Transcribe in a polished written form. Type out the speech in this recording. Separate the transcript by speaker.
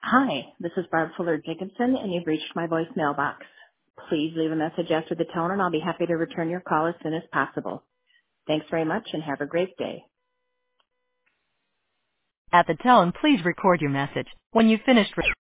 Speaker 1: Hi, this is Barb Fuller Jacobson, and you've reached my voicemail box. Please leave a message after the tone, and I'll be happy to return your call as soon as possible. Thanks very much, and have a great day.
Speaker 2: At the tone, please record your message. When you've finished